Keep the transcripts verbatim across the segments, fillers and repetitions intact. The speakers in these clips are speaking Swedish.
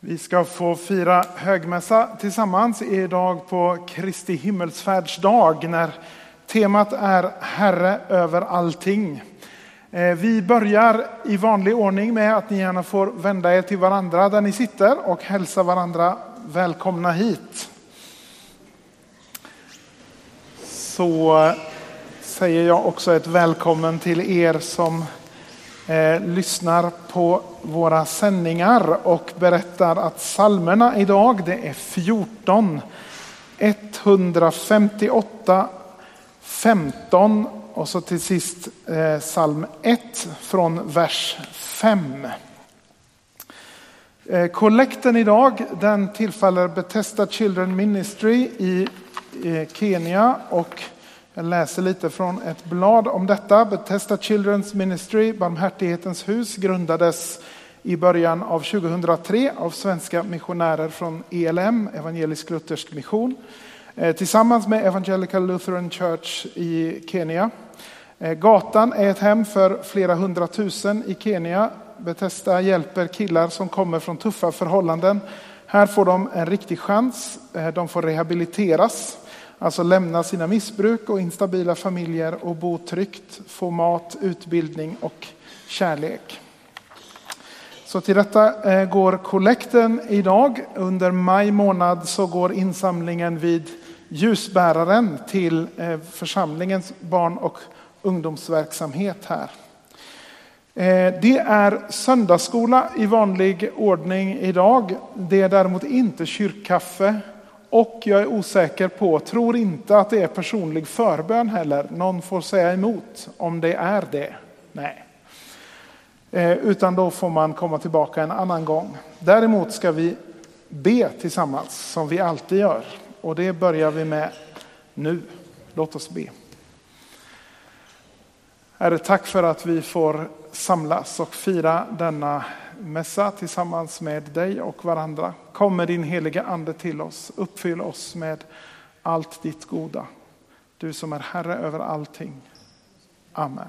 Vi ska få fira högmässa tillsammans idag på Kristi himmelsfärdsdag när temat är Herre över allting. Vi börjar i vanlig ordning med att ni gärna får vända er till varandra där ni sitter och hälsa varandra välkomna hit. Så säger jag också ett välkommen till er som eh, lyssnar på våra sändningar och berättar att psalmerna idag det är fjorton, etthundrafemtioåtta, femton och så till sist eh, psalm ett från vers fem. Eh, kollekten idag den tillfaller Bethesda Children Ministry i eh, Kenya och jag läser lite från ett blad om detta. Bethesda Children's Ministry, Barmhärtighetens hus, grundades i början av tjugohundratre av svenska missionärer från E L M, Evangelisk Luthersk Mission, tillsammans med Evangelical Lutheran Church i Kenya. Gatan är ett hem för flera hundratusen i Kenya. Bethesda hjälper killar som kommer från tuffa förhållanden. Här får de en riktig chans. De får rehabiliteras. Alltså lämna sina missbruk och instabila familjer och bo tryggt, få mat, utbildning och kärlek. Så till detta går kollekten idag. Under maj månad så går insamlingen vid ljusbäraren till församlingens barn- och ungdomsverksamhet här. Det är söndagsskola i vanlig ordning idag. Det är däremot inte kyrkkaffe. Och jag är osäker på, tror inte att det är personlig förbön heller. Någon får säga emot om det är det. Nej. Eh, utan då får man komma tillbaka en annan gång. Däremot ska vi be tillsammans som vi alltid gör. Och det börjar vi med nu. Låt oss be. Herre, tack för att vi får samlas och fira denna mässa tillsammans med dig och varandra. Kom med din heliga ande till oss. Uppfyll oss med allt ditt goda. Du som är Herre över allting. Amen.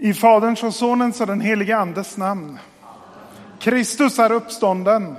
I Faderns och Sonens och den helige Andes namn. Kristus är uppstånden.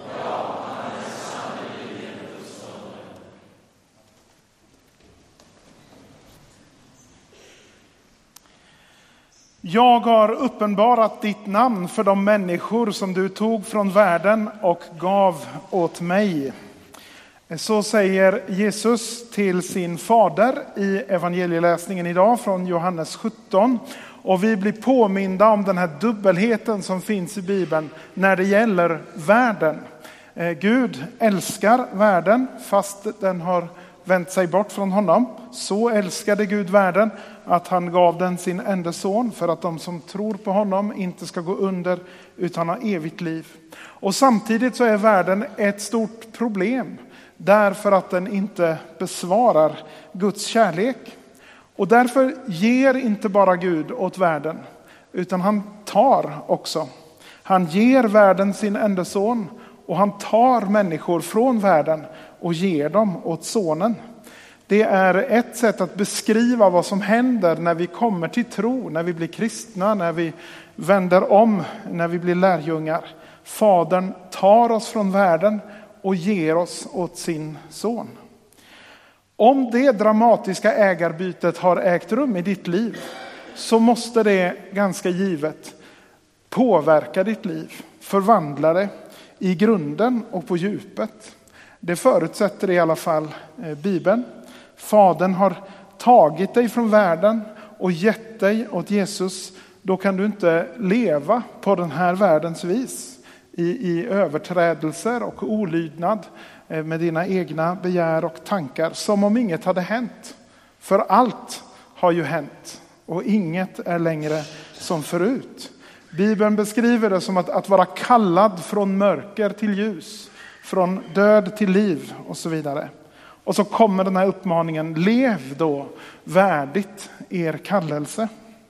Jag har uppenbarat ditt namn för de människor som du tog från världen och gav åt mig. Så säger Jesus till sin fader i evangelieläsningen idag från Johannes sjutton. Och vi blir påminda om den här dubbelheten som finns i Bibeln när det gäller världen. Gud älskar världen fast den har vänt sig bort från honom. Så älskade Gud världen att han gav den sin enda son för att de som tror på honom inte ska gå under utan ha evigt liv. Och samtidigt så är världen ett stort problem därför att den inte besvarar Guds kärlek. Och därför ger inte bara Gud åt världen utan han tar också. Han ger världen sin enda son och han tar människor från världen och ger dem åt sonen. Det är ett sätt att beskriva vad som händer när vi kommer till tro, när vi blir kristna, när vi vänder om, när vi blir lärjungar. Fadern tar oss från världen och ger oss åt sin son. Om det dramatiska ägarbytet har ägt rum i ditt liv så måste det ganska givet påverka ditt liv, förvandla det i grunden och på djupet. Det förutsätter i alla fall eh, Bibeln. Fadern har tagit dig från världen och gett dig åt Jesus. Då kan du inte leva på den här världens vis. I, i överträdelser och olydnad eh, med dina egna begär och tankar. Som om inget hade hänt. För allt har ju hänt. Och inget är längre som förut. Bibeln beskriver det som att, att vara kallad från mörker till ljus. Från död till liv och så vidare. Och så kommer den här uppmaningen. Lev då värdigt er kallelse.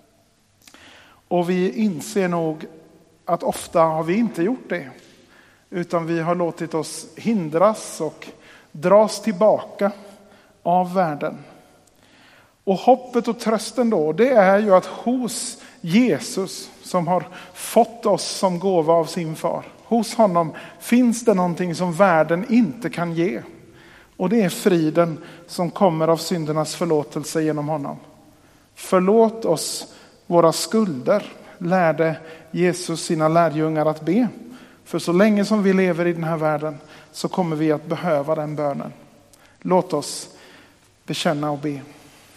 Och vi inser nog att ofta har vi inte gjort det. Utan vi har låtit oss hindras och dras tillbaka av världen. Och hoppet och trösten då, det är ju att hos Jesus som har fått oss som gåva av sin far. Hos honom finns det någonting som världen inte kan ge. Och det är friden som kommer av syndernas förlåtelse genom honom. Förlåt oss våra skulder, lärde Jesus sina lärjungar att be. För så länge som vi lever i den här världen så kommer vi att behöva den bönen. Låt oss bekänna och be.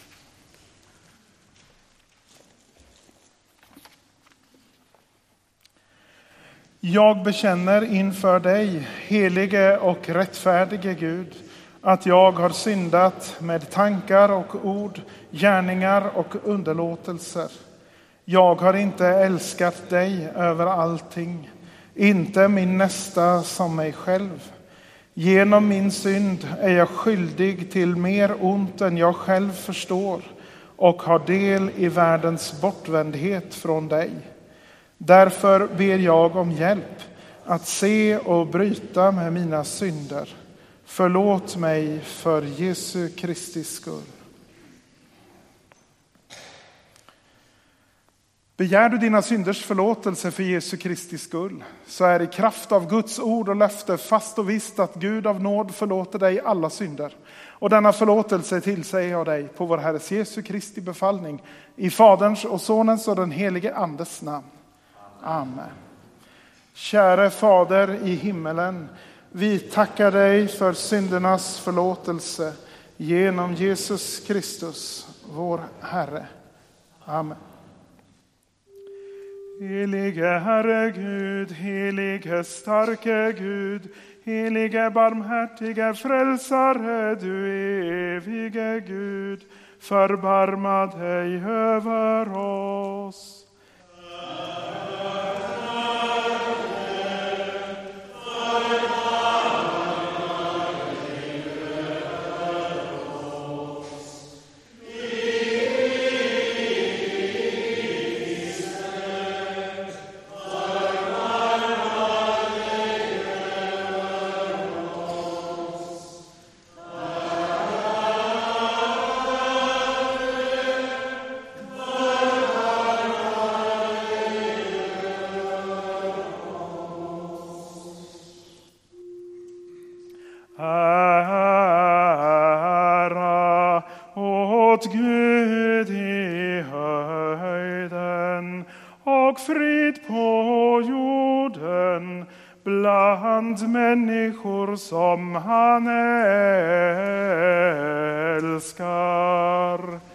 Jag bekänner inför dig, helige och rättfärdige Gud, att jag har syndat med tankar och ord, gärningar och underlåtelser. Jag har inte älskat dig över allting, inte min nästa som mig själv. Genom min synd är jag skyldig till mer ont än jag själv förstår och har del i världens bortvändhet från dig. Därför ber jag om hjälp att se och bryta med mina synder. Förlåt mig för Jesu Kristi skull. Begär du dina synders förlåtelse för Jesu Kristi skull, så är i kraft av Guds ord och löfte fast och visst att Gud av nåd förlåter dig alla synder. Och denna förlåtelse tillsäger jag dig på vår Herres Jesu Kristi befallning, i Faderns och Sonens och den helige Andes namn. Amen. Käre Fader i himmelen, vi tackar dig för syndernas förlåtelse genom Jesus Kristus, vår Herre. Amen. Helige Herre Gud, helige starke Gud, helige barmhärtige frälsare, du evige Gud, förbarma dig över oss. åt Gud i höjden och frid på jorden bland människor som han älskar.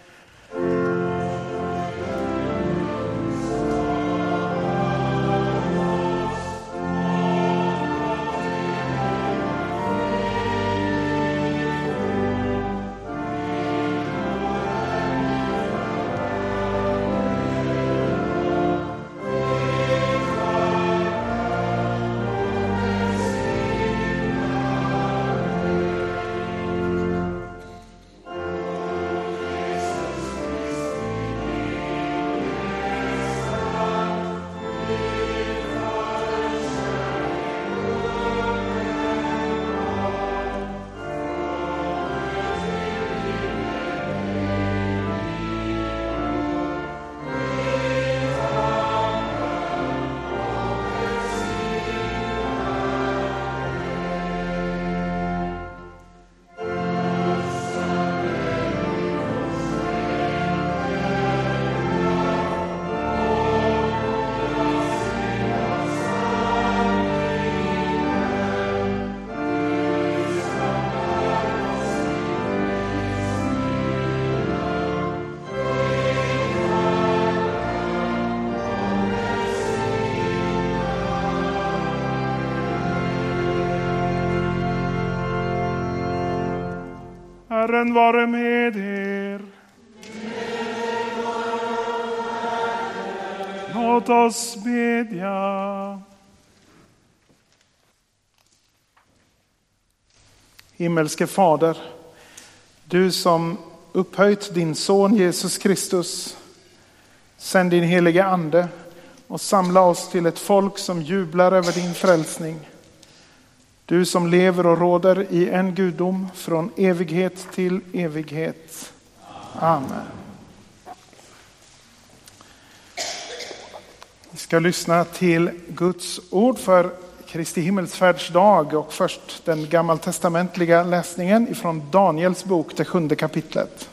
Herren vare med er. Låt oss bedja. Himmelske Fader, du som upphöjt din son Jesus Kristus, sänd din helige ande och samla oss till ett folk som jublar över din frälsning. Du som lever och råder i en gudom från evighet till evighet. Amen. Vi ska lyssna till Guds ord för Kristi himmelsfärdsdag och först den gammaltestamentliga läsningen ifrån Daniels bok, det sjunde kapitlet.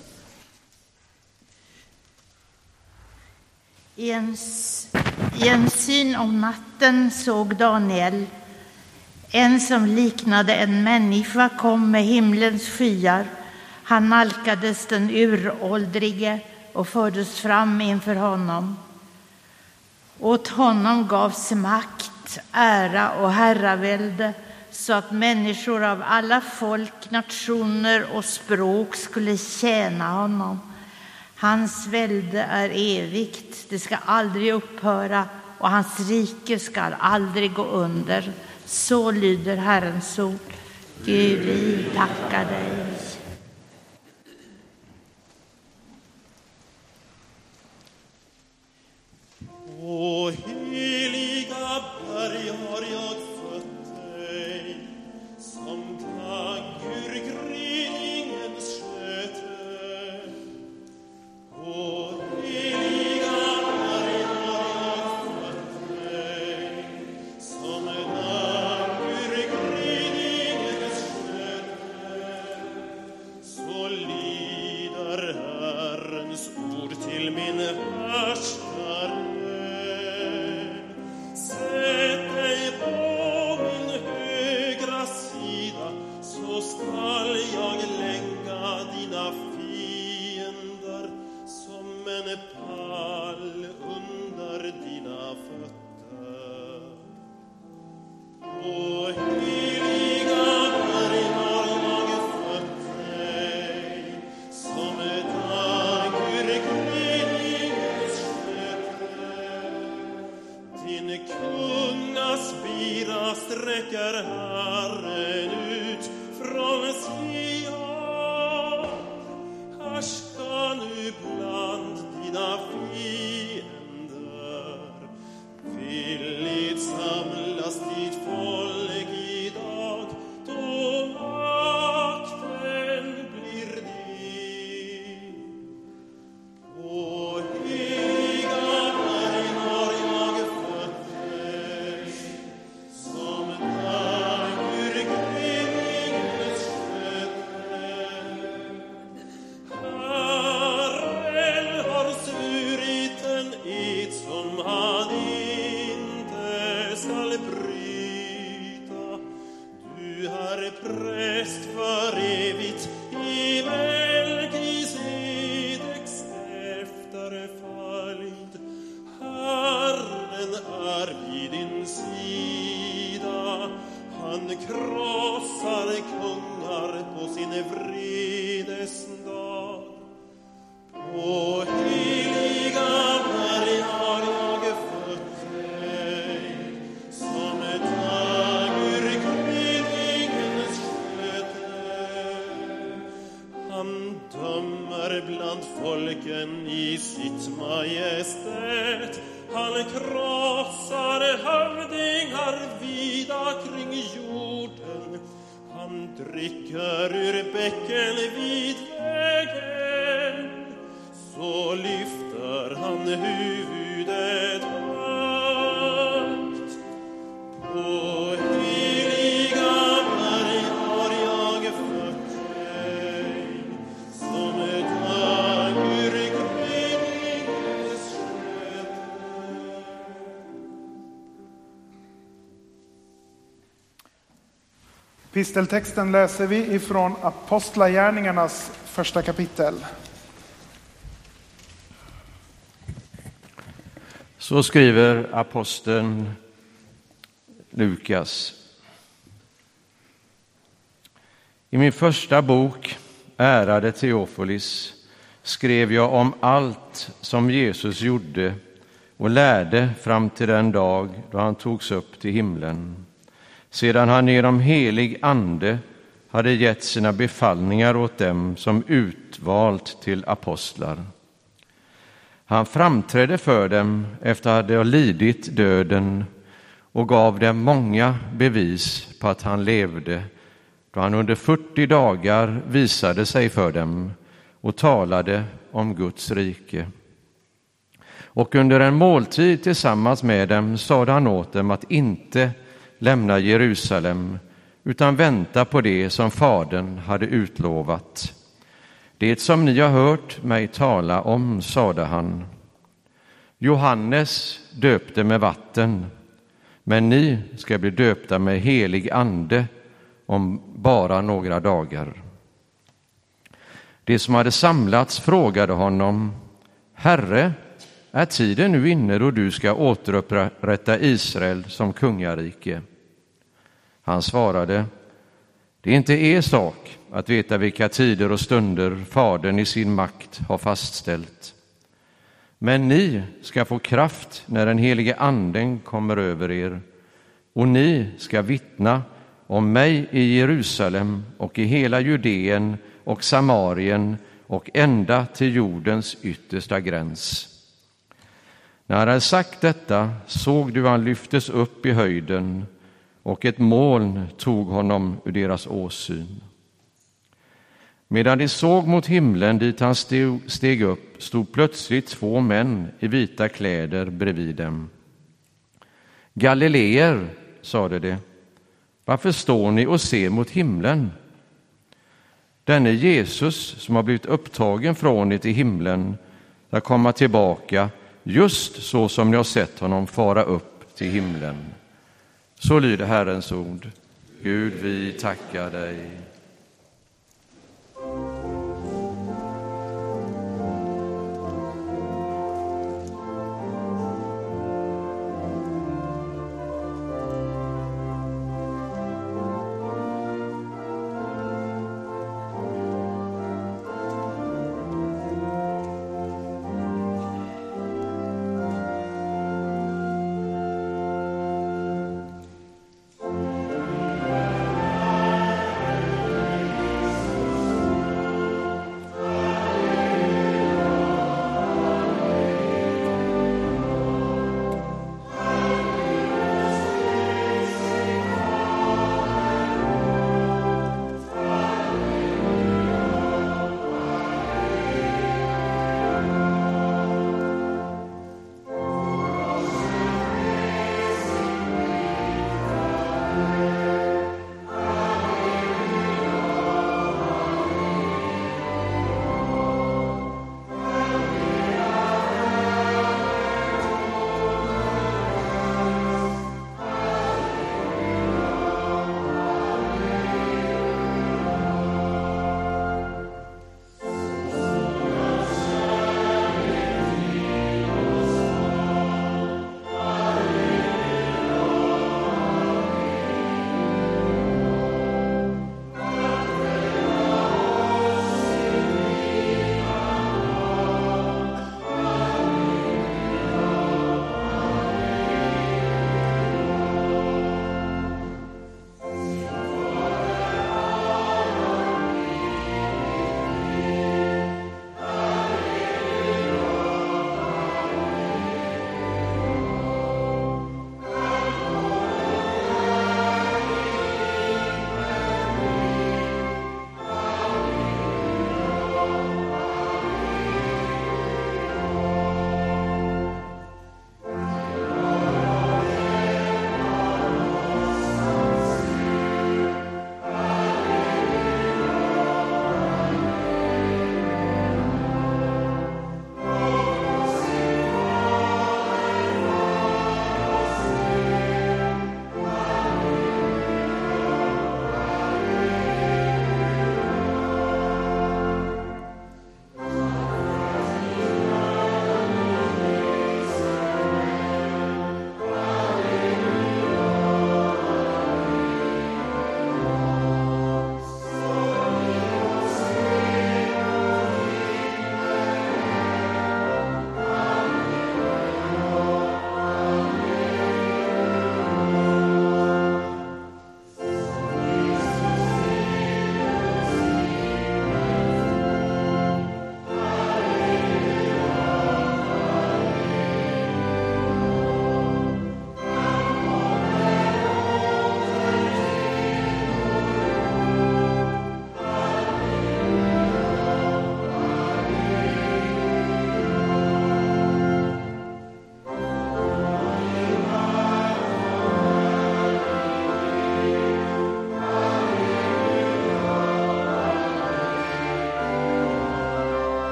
I en, I en syn om natten såg Daniel en som liknade en människa kom med himlens skyar. Han nalkades den uråldrige och fördes fram inför honom. Åt honom gavs makt, ära och herravälde så att människor av alla folk, nationer och språk skulle tjäna honom. Hans välde är evigt, det ska aldrig upphöra och hans rike ska aldrig gå under. Så lyder Herrens ord. Gud, vi tackar dig. O heliga berg har jag fött dig, som tagg ur gryningens sköte. O heliga berg har jag fött dig, som tagg ur gryningens sköte. Så lyder Herrens ord till min härskare. Sätt dig på min högra sida, så skall jag lägga dina fiender som en pall under dina fötter. O heliga berg har jag fött dig, som tagg ur gryningens sköte. Din kungas bira sträcker Herren ut från Sion. Härska nu bland dina fiender. Villigt samlas ditt folk i dag, då makten blir din. O heliga berg har jag fött dig, som tagg bland folken i sitt majestät. Han krossar hövdingar vida kring jorden. Han dricker ur bäcken vid vägen. Så lyfter han huvudet högt. På heliga berg har jag fött dig, som dag ur gryningens sköte. Pisteltexten läser vi ifrån Apostlagärningarnas första kapitel. Så skriver aposteln Lukas. I min första bok, Ärade Teofilis, skrev jag om allt som Jesus gjorde och lärde fram till den dag då han togs upp till himlen, sedan han genom helig ande hade gett sina befallningar åt dem som utvalt till apostlar. Han framträdde för dem efter att ha lidit döden och gav dem många bevis på att han levde, då han under fyrtio dagar visade sig för dem och talade om Guds rike. Och under en måltid tillsammans med dem sade han åt dem att inte lämna Jerusalem utan vänta på det som Fadern hade utlovat. Det som ni har hört mig tala om, sade han. Johannes döpte med vatten, men ni ska bli döpta med helig ande om bara några dagar. De som hade samlats frågade honom: Herre, är tiden nu inne då du ska återupprätta Israel som kungarike? Han svarade: det är inte er sak att veta vilka tider och stunder Fadern i sin makt har fastställt. Men ni ska få kraft när den helige anden kommer över er, och ni ska vittna om mig i Jerusalem och i hela Judeen och Samarien och ända till jordens yttersta gräns. När han hade sagt detta såg du han lyftes upp i höjden, och ett moln tog honom ur deras åsyn. Medan de såg mot himlen dit han steg upp, stod plötsligt två män i vita kläder bredvid dem. Galileer, sade de, varför står ni och ser mot himlen? Denne Jesus som har blivit upptagen från er till himlen ska komma tillbaka just så som ni har sett honom fara upp till himlen. Så lyder Herrens ord. Gud, vi tackar dig.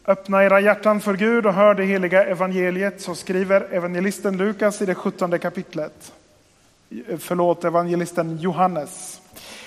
Öppna era hjärtan för Gud och hör det heliga evangeliet, så skriver evangelisten Lukas i det sjuttonde kapitlet. Förlåt, evangelisten Johannes.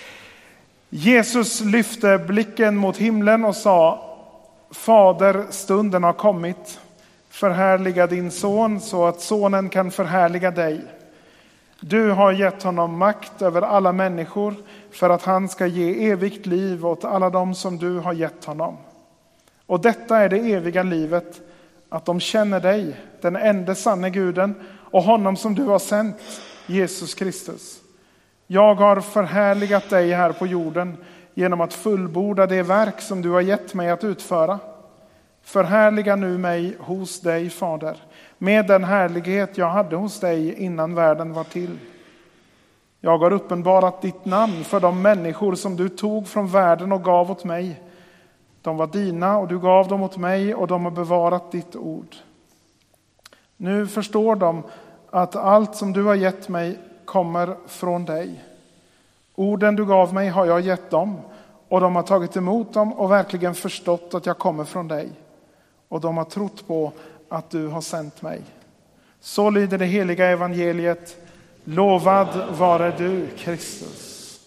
Jesus lyfte blicken mot himlen och sa: Fader, stunden har kommit. Förhärliga din son så att sonen kan förhärliga dig. Du har gett honom makt över alla människor för att han ska ge evigt liv åt alla dem som du har gett honom. Och detta är det eviga livet, att de känner dig, den enda sanne guden, och honom som du har sänt, Jesus Kristus. Jag har förhärligat dig här på jorden genom att fullborda det verk som du har gett mig att utföra. Förhärliga nu mig hos dig, Fader, med den härlighet jag hade hos dig innan världen var till. Jag har uppenbarat ditt namn för de människor som du tog från världen och gav åt mig. De var dina och du gav dem åt mig och de har bevarat ditt ord. Nu förstår de att allt som du har gett mig kommer från dig. Orden du gav mig har jag gett dem och de har tagit emot dem och verkligen förstått att jag kommer från dig. Och de har trott på att du har sänt mig. Så lyder det heliga evangeliet. Lovad vare du, Kristus.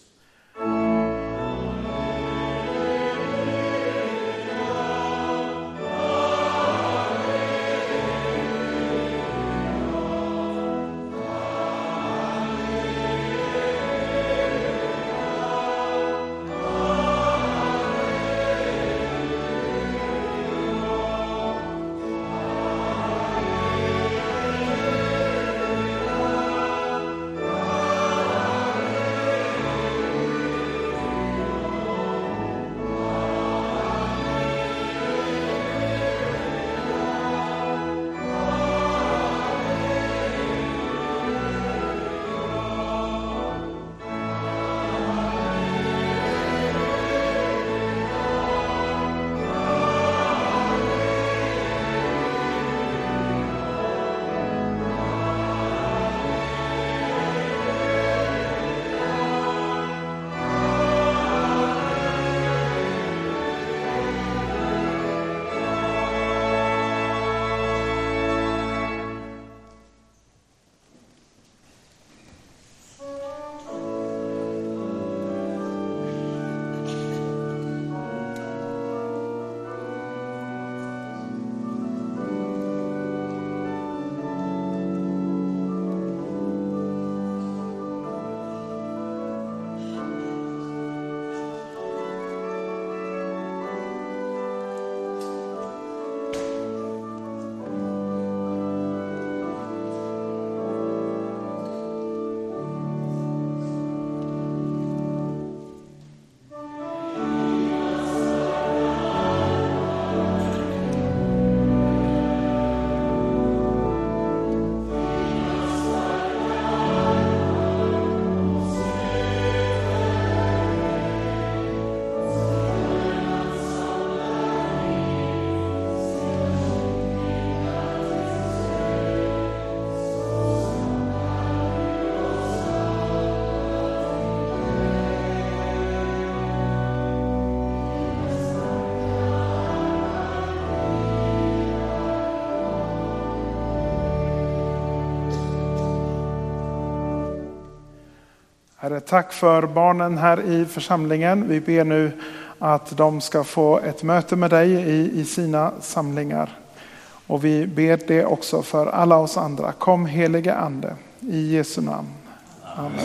Herre, tack för barnen här i församlingen. Vi ber nu att de ska få ett möte med dig i, i sina samlingar. Och vi ber det också för alla oss andra. Kom helige ande, i Jesu namn. Amen.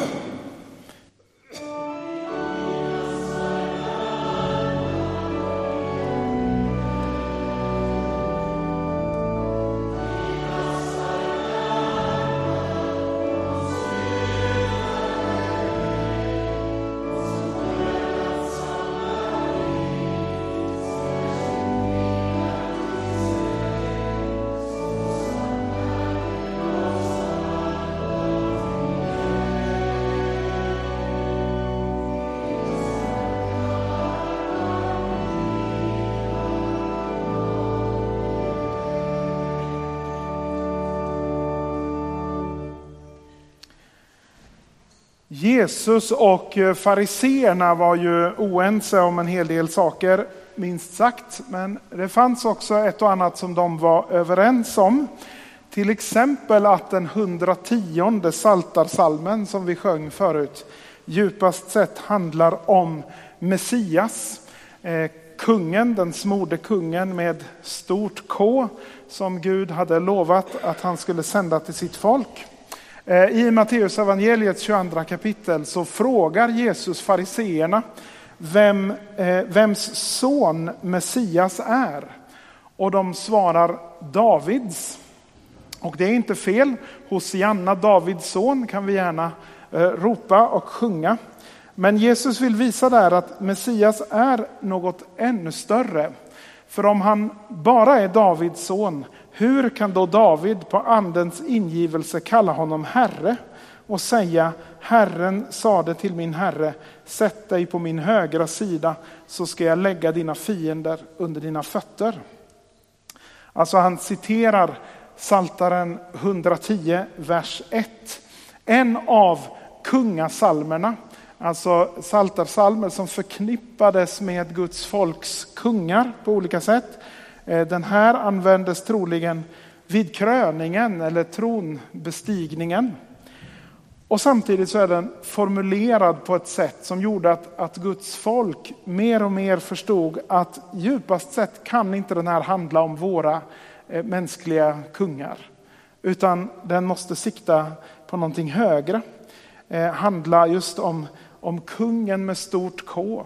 Jesus och fariseerna var ju oense om en hel del saker. minst sagt. Men det fanns också ett och annat som de var överens om. Till exempel att den hundrationde psaltarpsalmen som vi sjöng förut djupast sett handlar om Messias. Eh, kungen, den smorde kungen med stort K som Gud hade lovat att han skulle sända till sitt folk. Eh, I Matteus evangeliets tjugoandra kapitel så frågar Jesus fariseerna vem, eh, vems son Messias är. Och de svarar Davids. Och det är inte fel. Hosianna, Davids son, kan vi gärna eh, ropa och sjunga. Men Jesus vill visa där att Messias är något ännu större. För om han bara är Davids son, hur kan då David på andens ingivelse kalla honom herre och säga: Herren sade till min herre, sätt dig på min högra sida så ska jag lägga dina fiender under dina fötter. Alltså han citerar Psaltaren hundratio, vers ett. En av kungasalmerna, alltså psaltarpsalmer som förknippades med Guds folks kungar på olika sätt. Den här användes troligen vid kröningen eller tronbestigningen. Och samtidigt så är den formulerad på ett sätt som gjorde att, att Guds folk mer och mer förstod att djupast sett kan inte den här handla om våra eh, mänskliga kungar. Utan den måste sikta på någonting högre. Eh, handla just om, om kungen med stort K.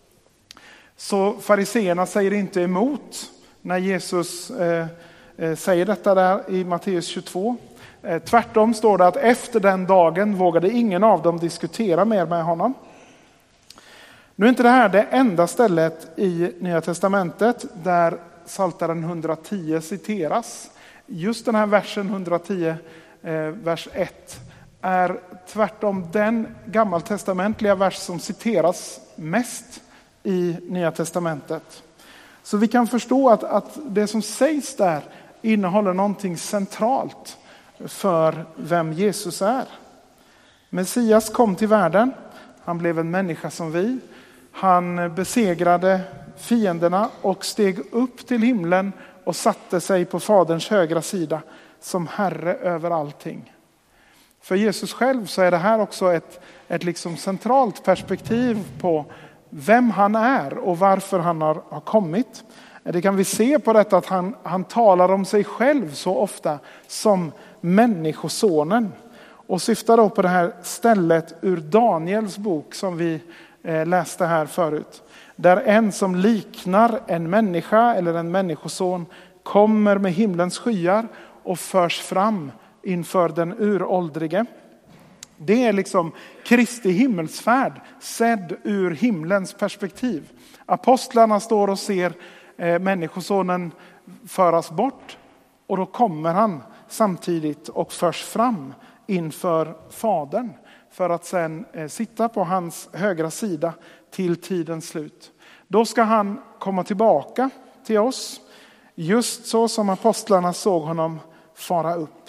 Så fariseerna säger inte emot när Jesus eh, eh, säger detta där i Matteus tjugotvå. Tvärtom står det att efter den dagen vågade ingen av dem diskutera mer med honom. Nu är inte det här det enda stället i Nya testamentet där Psaltaren hundratio citeras. Just den här versen hundratio, vers ett, är tvärtom den gammaltestamentliga vers som citeras mest i Nya testamentet. Så vi kan förstå att, att det som sägs där innehåller någonting centralt för vem Jesus är. Messias kom till världen. Han blev en människa som vi. Han besegrade fienderna och steg upp till himlen och satte sig på Faderns högra sida som Herre över allting. För Jesus själv så är det här också ett, ett liksom centralt perspektiv på vem han är och varför han har, har kommit. Det kan vi se på detta att han, han talar om sig själv så ofta som människosonen. Och syftar då på det här stället ur Daniels bok som vi eh, läste här förut. Där en som liknar en människa eller en människoson kommer med himlens skyar och förs fram inför den uråldrige. Det är liksom Kristi himmelsfärd sedd ur himlens perspektiv. Apostlarna står och ser eh, människosonen föras bort och då kommer han samtidigt och förs fram inför Fadern för att sen eh, sitta på hans högra sida till tidens slut. Då ska han komma tillbaka till oss just så som apostlarna såg honom fara upp.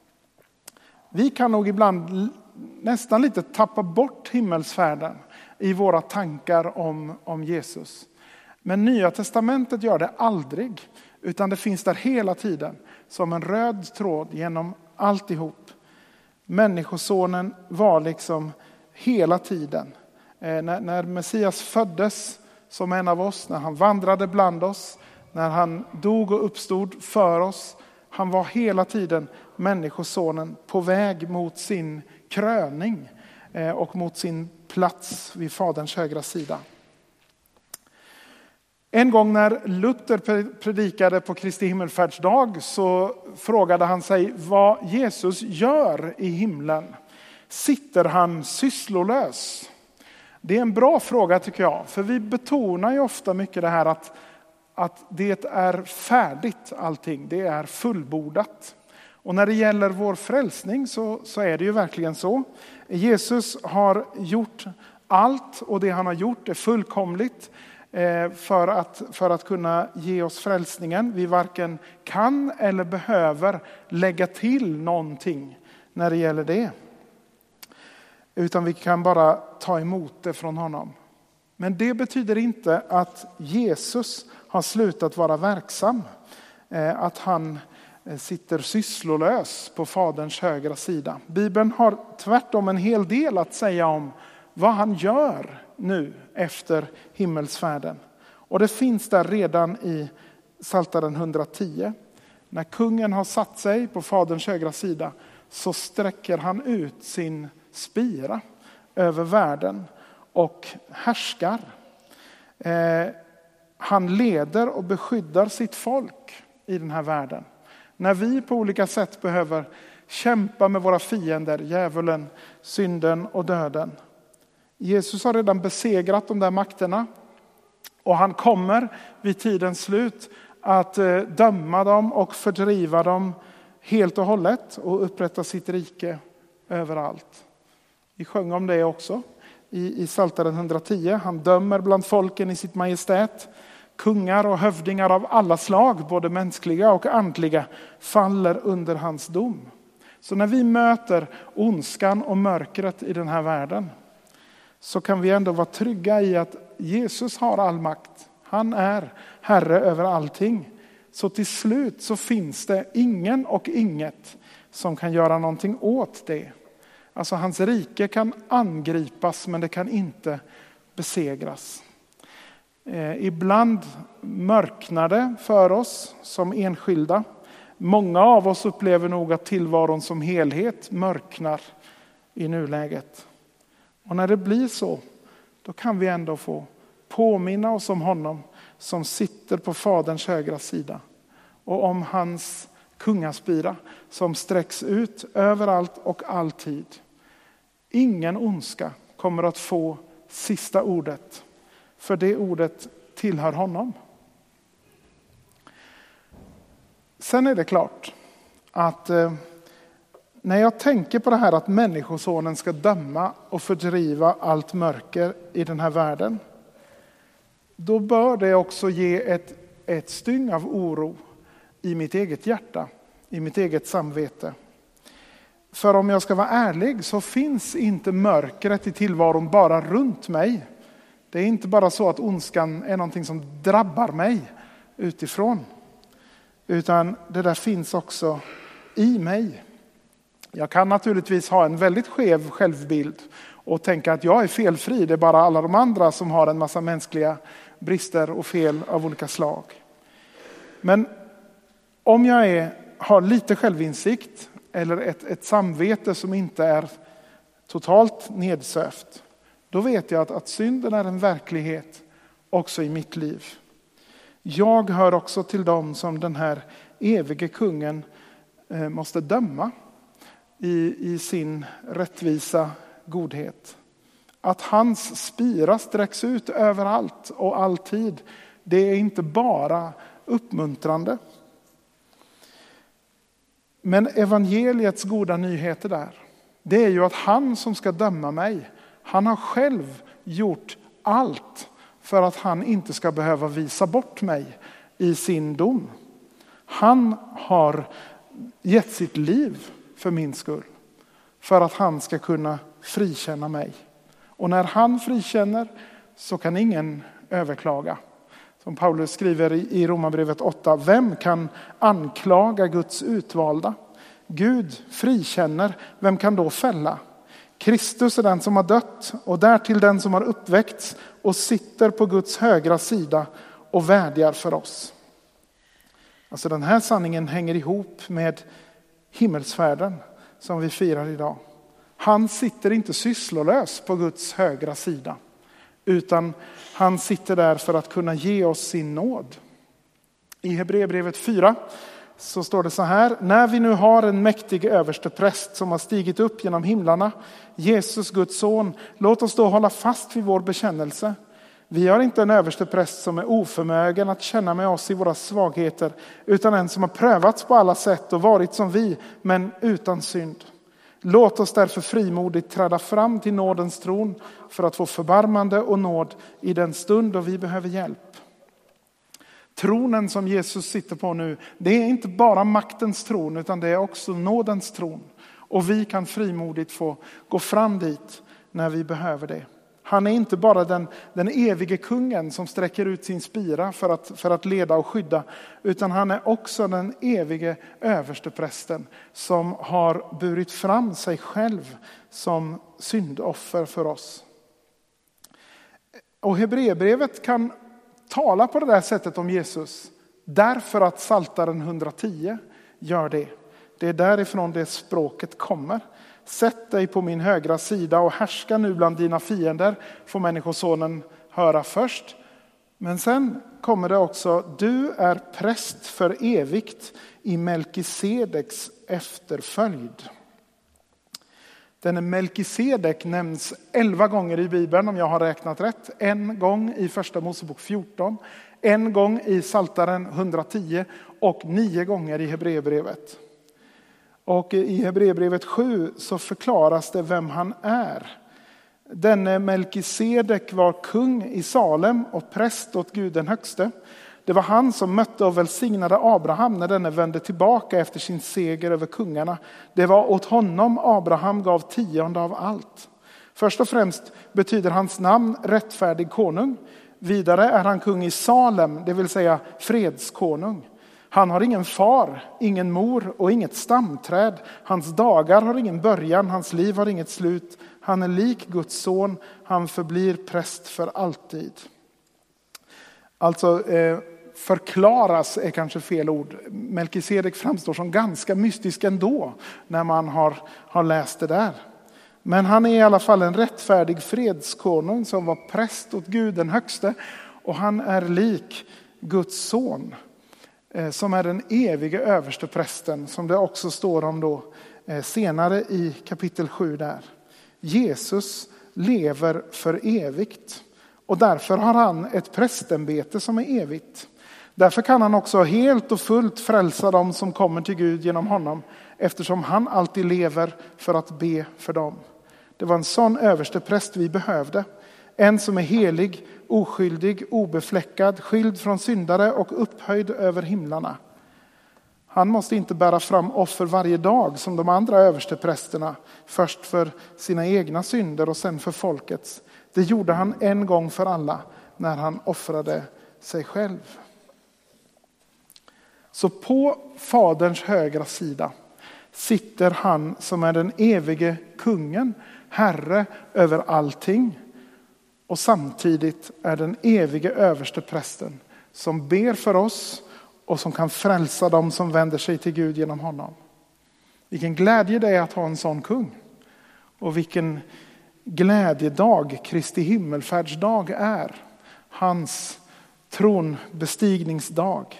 Vi kan nog ibland nästan lite tappa bort himmelsfärden i våra tankar om, om Jesus. Men Nya testamentet gör det aldrig, utan det finns där hela tiden som en röd tråd genom alltihop. Människosonen var liksom hela tiden. Eh, när, när Messias föddes som en av oss, när han vandrade bland oss, när han dog och uppstod för oss. Han var hela tiden människosonen på väg mot sin kröning eh, och mot sin plats vid Faderns högra sida. En gång när Luther predikade på Kristi himmelfärdsdag så frågade han sig vad Jesus gör i himlen. Sitter han sysslolös? Det är en bra fråga tycker jag, för vi betonar ju ofta mycket det här att, att det är färdigt allting, det är fullbordat. Och när det gäller vår frälsning så, så är det ju verkligen så. Jesus har gjort allt och det han har gjort är fullkomligt. För att, för att kunna ge oss frälsningen. Vi varken kan eller behöver lägga till någonting när det gäller det. Utan vi kan bara ta emot det från honom. Men det betyder inte att Jesus har slutat vara verksam. Att han sitter sysslolös på Faderns högra sida. Bibeln har tvärtom en hel del att säga om vad han gör nu efter himmelsfärden. Och det finns där redan i Psaltaren hundratio. När kungen har satt sig på Faderns högra sida så sträcker han ut sin spira över världen och härskar. Eh, han leder och beskyddar sitt folk i den här världen. När vi på olika sätt behöver kämpa med våra fiender, djävulen, synden och döden. Jesus har redan besegrat de där makterna. Och han kommer vid tidens slut att döma dem och fördriva dem helt och hållet och upprätta sitt rike överallt. Vi sjöng om det också i, i Psaltaren hundratio. Han dömer bland folken i sitt majestät. Kungar och hövdingar av alla slag, både mänskliga och andliga, faller under hans dom. Så när vi möter ondskan och mörkret i den här världen så kan vi ändå vara trygga i att Jesus har all makt. Han är herre över allting. Så till slut så finns det ingen och inget som kan göra någonting åt det. Alltså hans rike kan angripas men det kan inte besegras. Eh, ibland mörknar det för oss som enskilda. Många av oss upplever nog att tillvaron som helhet mörknar i nuläget. Och när det blir så, då kan vi ändå få påminna oss om honom som sitter på Faderns högra sida. Och om hans kungaspira som sträcks ut överallt och alltid. Ingen ondska kommer att få sista ordet. För det ordet tillhör honom. Sen är det klart att eh, när jag tänker på det här att människosonen ska döma och fördriva allt mörker i den här världen. Då bör det också ge ett, ett styng av oro i mitt eget hjärta, i mitt eget samvete. För om jag ska vara ärlig så finns inte mörkret i tillvaron bara runt mig. Det är inte bara så att ondskan är någonting som drabbar mig utifrån. Utan det där finns också i mig. Jag kan naturligtvis ha en väldigt skev självbild och tänka att jag är felfri. Det är bara alla de andra som har en massa mänskliga brister och fel av olika slag. Men om jag är, har lite självinsikt eller ett, ett samvete som inte är totalt nedsövt, då vet jag att, att synden är en verklighet också i mitt liv. Jag hör också till dem som den här evige kungen eh, måste döma i, i sin rättvisa godhet. Att hans spira sträcks ut överallt och alltid, det är inte bara uppmuntrande. Men evangeliets goda nyheter där, det är ju att han som ska döma mig, han har själv gjort allt för att han inte ska behöva visa bort mig i sin dom. Han har gett sitt liv för min skull. För att han ska kunna frikänna mig. Och när han frikänner så kan ingen överklaga. Som Paulus skriver i Romarbrevet åtta. Vem kan anklaga Guds utvalda? Gud frikänner. Vem kan då fälla? Kristus är den som har dött och därtill den som har uppväckts och sitter på Guds högra sida och vädjar för oss. Alltså den här sanningen hänger ihop med himmelsfärden som vi firar idag. Han sitter inte sysslolös på Guds högra sida, utan han sitter där för att kunna ge oss sin nåd. I Hebreerbrevet fyra så står det så här: när vi nu har en mäktig överstepräst som har stigit upp genom himlarna, Jesus Guds son, låt oss då hålla fast vid vår bekännelse. Vi har inte en överstepräst som är oförmögen att känna med oss i våra svagheter, utan en som har prövats på alla sätt och varit som vi, men utan synd. Låt oss därför frimodigt träda fram till nådens tron för att få förbarmande och nåd i den stund då vi behöver hjälp. Tronen som Jesus sitter på nu, det är inte bara maktens tron utan det är också nådens tron. Och vi kan frimodigt få gå fram dit när vi behöver det. Han är inte bara den, den evige kungen som sträcker ut sin spira för att, för att leda och skydda, utan han är också den evige översteprästen som har burit fram sig själv som syndoffer för oss. Och Hebreerbrevet kan tala på det där sättet om Jesus därför att Psaltaren hundratio gör det. Det är därifrån det språket kommer. Sätt dig på min högra sida och härska nu bland dina fiender, får människosonen höra först. Men sen kommer det också, du är präst för evigt i Melkisedeks efterföljd. Denne Melkisedek nämns elva gånger i Bibeln om jag har räknat rätt. En gång i första Mosebok fjorton, en gång i Psaltaren hundratio och nio gånger i Hebreerbrevet. Och i Hebreerbrevet sju så förklaras det vem han är. Denne Melkisedek var kung i Salem och präst åt Gud den högste. Det var han som mötte och välsignade Abraham när denne vände tillbaka efter sin seger över kungarna. Det var åt honom Abraham gav tionde av allt. Först och främst betyder hans namn rättfärdig konung. Vidare är han kung i Salem, det vill säga fredskonung. Han har ingen far, ingen mor och inget stamträd. Hans dagar har ingen början, hans liv har inget slut. Han är lik Guds son, han förblir präst för alltid. Alltså eh, förklaras är kanske fel ord. Melkisedek framstår som ganska mystisk ändå när man har, har läst det där. Men han är i alla fall en rättfärdig fredskonung som var präst åt Gud den högste. Och han är lik Guds son, som är den evige överste prästen, som det också står om då senare i kapitel sju där. Jesus lever för evigt och därför har han ett prästämbete som är evigt. Därför kan han också helt och fullt frälsa dem som kommer till Gud genom honom, eftersom han alltid lever för att be för dem. Det var en sån överste präst vi behövde. En som är helig, oskyldig, obefläckad, skild från syndare och upphöjd över himlarna. Han måste inte bära fram offer varje dag som de andra översteprästerna. Först för sina egna synder och sen för folkets. Det gjorde han en gång för alla när han offrade sig själv. Så på Faderns högra sida sitter han som är den evige kungen, herre över allting. Och samtidigt är den evige överste prästen som ber för oss och som kan frälsa dem som vänder sig till Gud genom honom. Vilken glädje det är att ha en sån kung. Och vilken glädjedag Kristi himmelfärdsdag är. Hans tronbestigningsdag.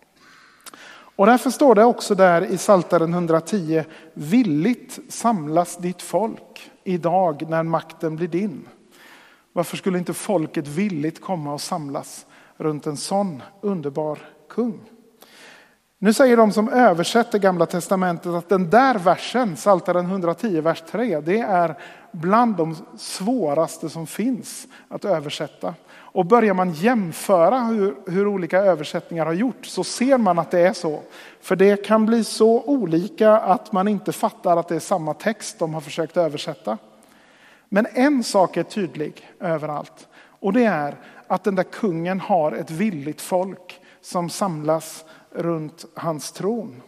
Och därför står det också där i Psaltaren hundratio, villigt samlas ditt folk idag när makten blir din. Varför skulle inte folket villigt komma och samlas runt en sån underbar kung? Nu säger de som översätter Gamla testamentet att den där versen, Psaltaren hundratio, vers tre, det är bland de svåraste som finns att översätta. Och börjar man jämföra hur, hur olika översättningar har gjort så ser man att det är så. För det kan bli så olika att man inte fattar att det är samma text de har försökt översätta. Men en sak är tydlig överallt. Och det är att den där kungen har ett villigt folk som samlas runt hans tron.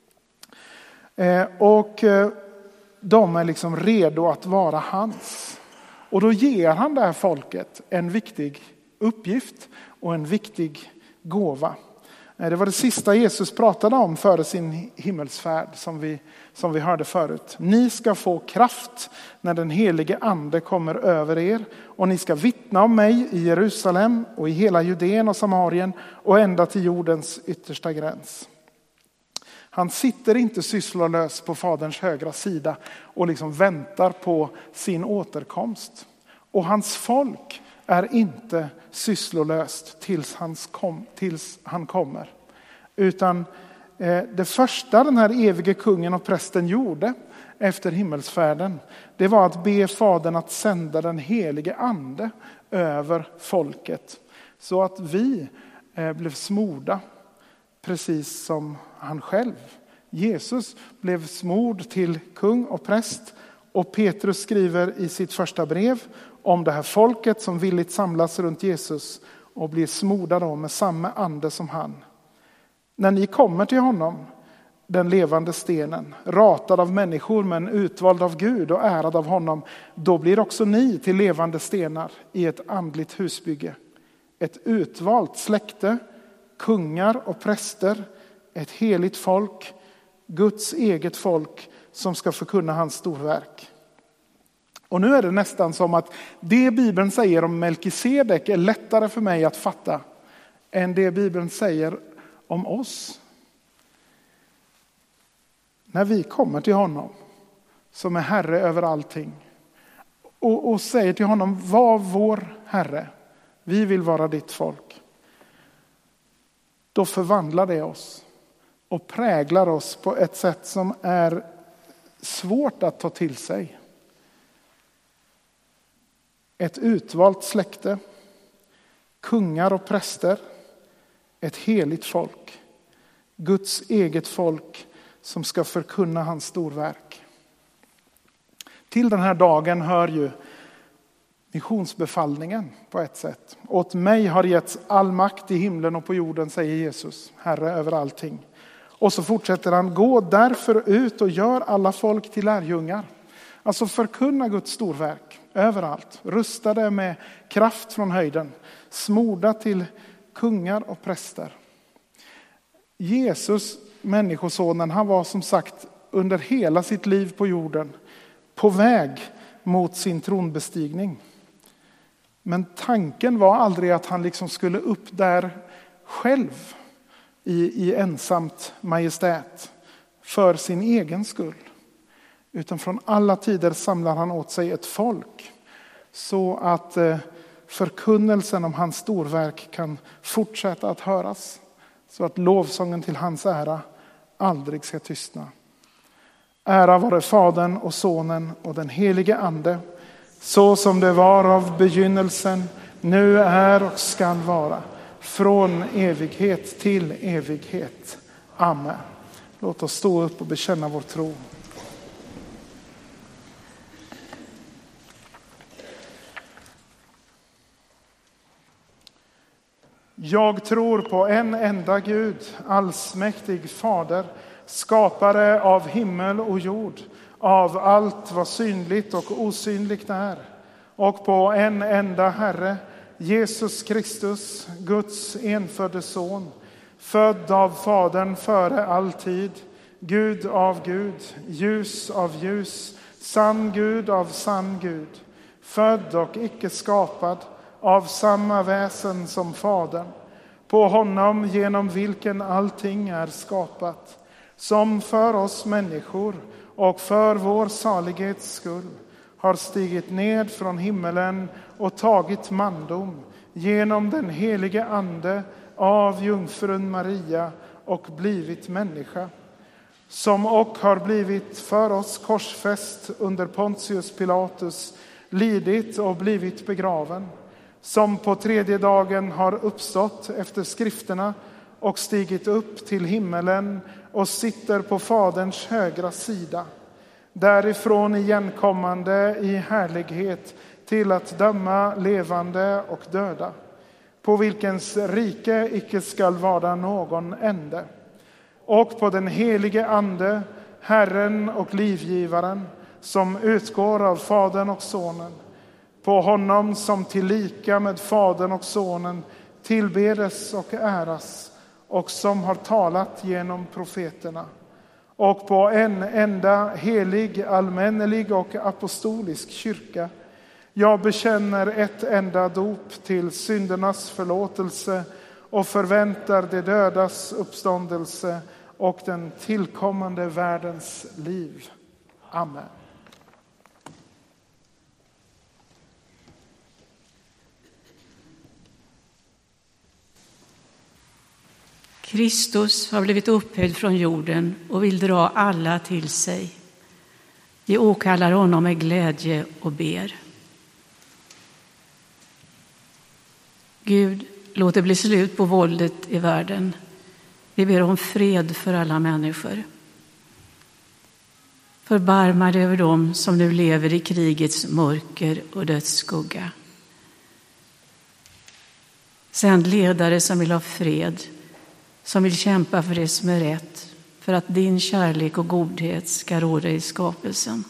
Eh, och eh, de är liksom redo att vara hans. Och då ger han det här folket en viktig uppgift och en viktig gåva. Det var det sista Jesus pratade om före sin himmelsfärd som vi, som vi hörde förut. Ni ska få kraft när den helige ande kommer över er och ni ska vittna om mig i Jerusalem och i hela Judeen och Samarien och ända till jordens yttersta gräns. Han sitter inte sysslolös på Faderns högra sida och liksom väntar på sin återkomst. Och hans folk är inte sysslolöst tills, hans kom, tills han kommer. Utan eh, det första den här evige kungen och prästen gjorde efter himmelsfärden, det var att be Fadern att sända den helige ande över folket. Så att vi eh, blev smorda precis som han själv. Jesus blev smord till kung och präst. Och Petrus skriver i sitt första brev om det här folket som villigt samlas runt Jesus och blir smorda då med samma ande som han. När ni kommer till honom, den levande stenen, ratad av människor men utvald av Gud och ärad av honom, då blir också ni till levande stenar i ett andligt husbygge. Ett utvalt släkte, kungar och präster, ett heligt folk, Guds eget folk som ska förkunna hans storverk. Och nu är det nästan som att det Bibeln säger om Melkisedek är lättare för mig att fatta än det Bibeln säger om oss. När vi kommer till honom som är Herre över allting och, och säger till honom, var vår Herre, vi vill vara ditt folk. Då förvandlar det oss och präglar oss på ett sätt som är svårt att ta till sig. Ett utvalt släkte, kungar och präster, ett heligt folk, Guds eget folk som ska förkunna hans storverk. Till den här dagen hör ju missionsbefallningen på ett sätt. Åt mig har getts all makt i himlen och på jorden, säger Jesus, Herre över allting. Och så fortsätter han, gå därför ut och gör alla folk till lärjungar. Alltså förkunna Guds storverk överallt. Rustade med kraft från höjden. Smorda till kungar och präster. Jesus, människosonen, han var som sagt under hela sitt liv på jorden på väg mot sin tronbestigning. Men tanken var aldrig att han liksom skulle upp där själv i, i ensamt majestät för sin egen skull. Utan från alla tider samlar han åt sig ett folk så att förkunnelsen om hans storverk kan fortsätta att höras. Så att lovsången till hans ära aldrig ska tystna. Ära vare Fadern och Sonen och den helige Ande, så som det var av begynnelsen, nu är och skall vara, från evighet till evighet. Amen. Låt oss stå upp och bekänna vår tro. Jag tror på en enda Gud, allsmäktig Fader, skapare av himmel och jord, av allt vad synligt och osynligt är, och på en enda Herre, Jesus Kristus, Guds enfödde son, född av Fadern före all tid, Gud av Gud, ljus av ljus, sann Gud av sann Gud, född och icke skapad, av samma väsen som Fadern, på honom genom vilken allting är skapat, som för oss människor och för vår salighets skull har stigit ned från himmelen och tagit mandom genom den helige Ande av jungfrun Maria och blivit människa, som och har blivit för oss korsfäst under Pontius Pilatus, lidit och blivit begraven, som på tredje dagen har uppstått efter skrifterna och stigit upp till himmelen och sitter på Faderns högra sida, därifrån igenkommande i härlighet till att döma levande och döda, på vilkens rike icke skall vara någon ände, och på den helige Ande, Herren och livgivaren, som utgår av Fadern och Sonen, på honom som tillika med Fadern och Sonen tillbedes och äras, och som har talat genom profeterna, och på en enda helig, allmännelig och apostolisk kyrka. Jag bekänner ett enda dop till syndernas förlåtelse och förväntar de dödas uppståndelse och den tillkommande världens liv. Amen. Kristus har blivit upphöjd från jorden och vill dra alla till sig. Vi åkallar honom med glädje och ber. Gud, låt det bli slut på våldet i världen. Vi ber om fred för alla människor. Förbarma dig över dem som nu lever i krigets mörker och dödsskugga. Sänd ledare som vill ha fred, som vill kämpa för det som är rätt, för att din kärlek och godhet ska råda i skapelsen.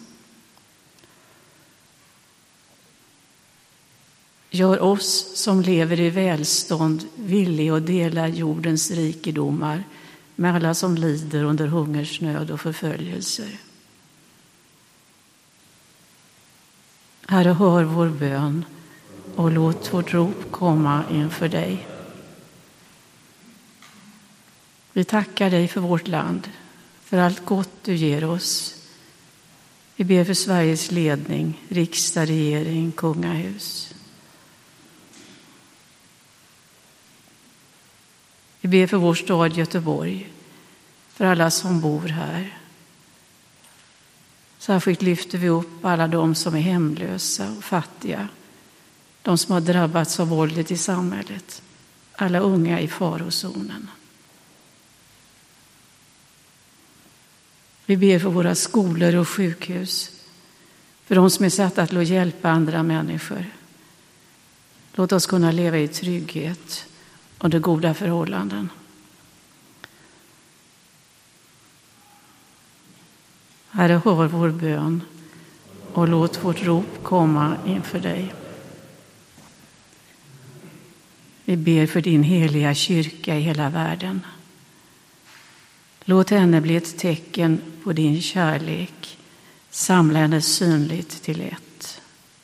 Gör oss som lever i välstånd villiga att dela jordens rikedomar med alla som lider under hungersnöd och förföljelser. Herre, hör vår bön och låt vårt rop komma inför dig. Vi tackar dig för vårt land, för allt gott du ger oss. Vi ber för Sveriges ledning, riksdag, regering, kungahus. Vi ber för vår stad Göteborg, för alla som bor här. Särskilt lyfter vi upp alla de som är hemlösa och fattiga, de som har drabbats av våldet i samhället, alla unga i farozonen. Vi ber för våra skolor och sjukhus, för de som är satta att hjälpa andra människor. Låt oss kunna leva i trygghet under goda förhållanden. Herre, hör vår bön och låt vårt rop komma inför dig. Vi ber för din heliga kyrka i hela världen. Låt henne bli ett tecken på din kärlek, samla henne synligt till ett.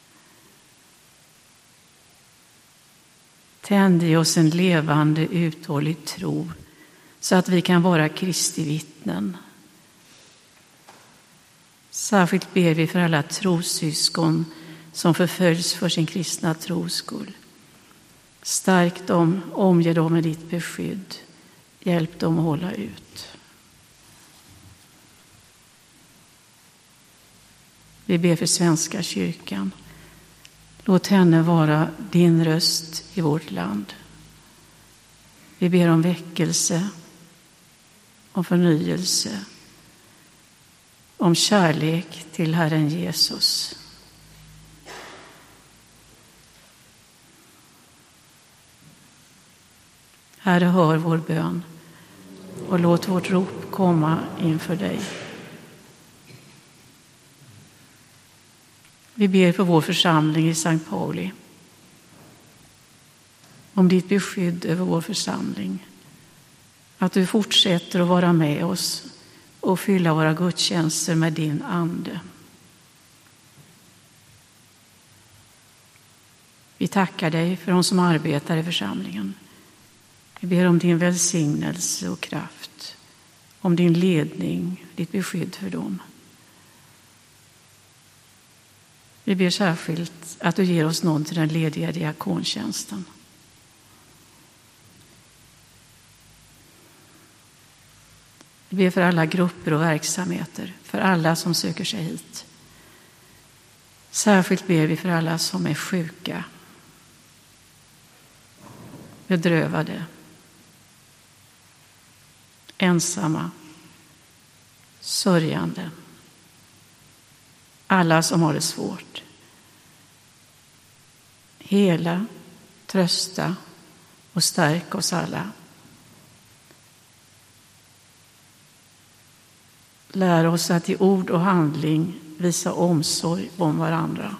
Tänd i oss en levande, uthållig tro så att vi kan vara Kristi vittnen. Särskilt ber vi för alla trossyskon som förföljs för sin kristna tros skull. Stärk dem, omge dem med ditt beskydd. Hjälp dem att hålla ut. Vi ber för Svenska kyrkan. Låt henne vara din röst i vårt land. Vi ber om väckelse, om förnyelse, om kärlek till Herren Jesus. Herre, hör vår bön och låt vårt rop komma inför dig. Vi ber för vår församling i Sankt Pauli, om ditt beskydd över vår församling. Att du fortsätter att vara med oss och fylla våra gudstjänster med din ande. Vi tackar dig för de som arbetar i församlingen. Vi ber om din välsignelse och kraft, om din ledning, ditt beskydd för dem. Vi ber särskilt att du ger oss någon till den lediga diakontjänsten. Vi ber för alla grupper och verksamheter, för alla som söker sig hit. Särskilt ber vi för alla som är sjuka, bedrövade, ensamma, sörjande. Alla som har det svårt. Hela, trösta och stärk oss alla. Lär oss att i ord och handling visa omsorg om varandra.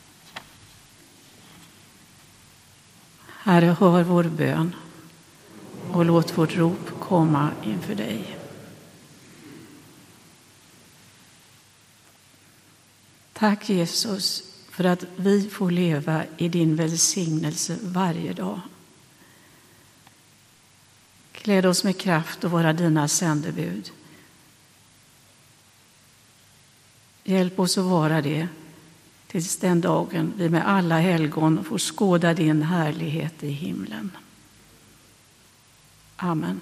Herre, hör vår bön och låt vårt rop komma inför dig. Tack Jesus för att vi får leva i din välsignelse varje dag. Kläd oss med kraft och vara dina sändebud. Hjälp oss att vara det tills den dagen vi med alla helgon får skåda din härlighet i himlen. Amen.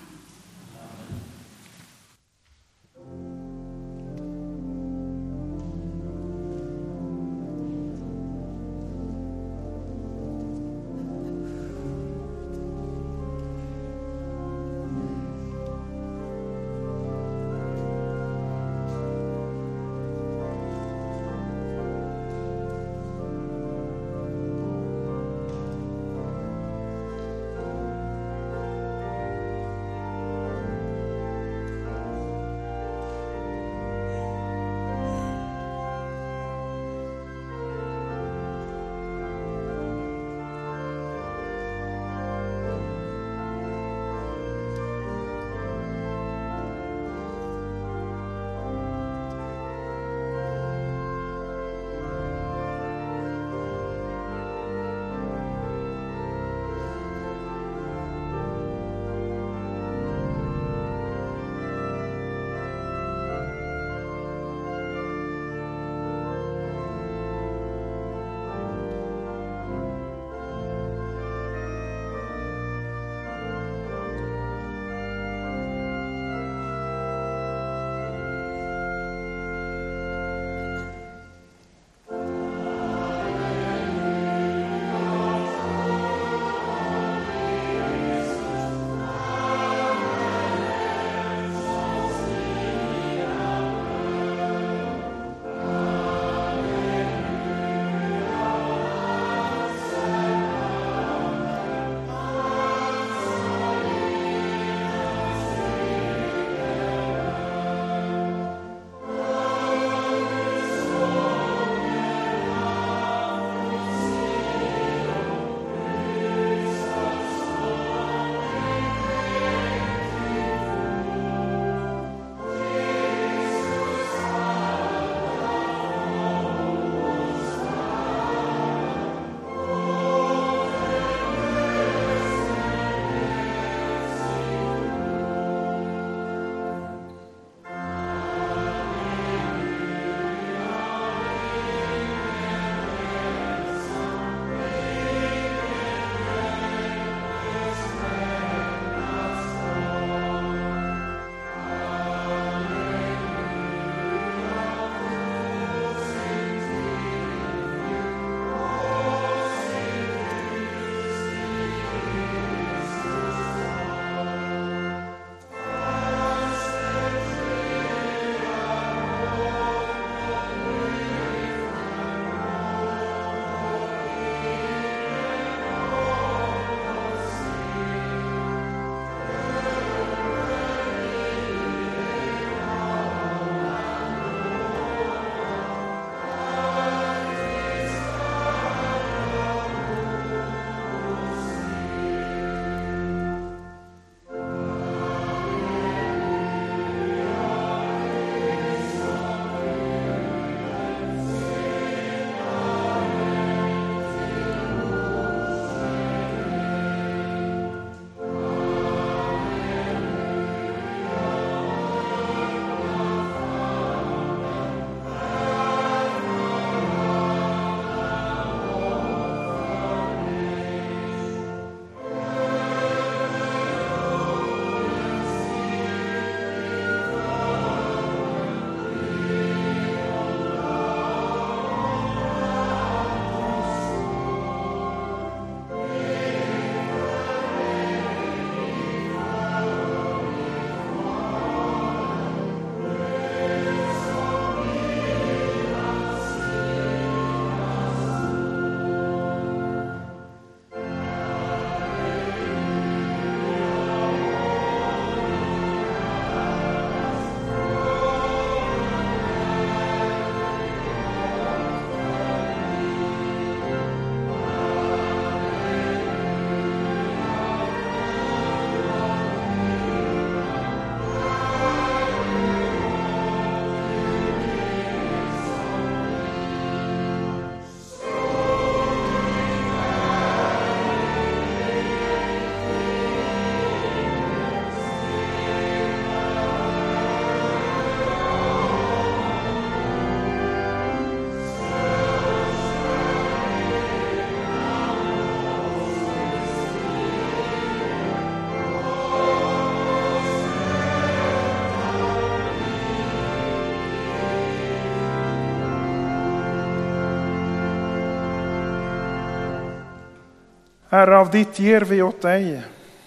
Herre, av ditt ger vi åt dig.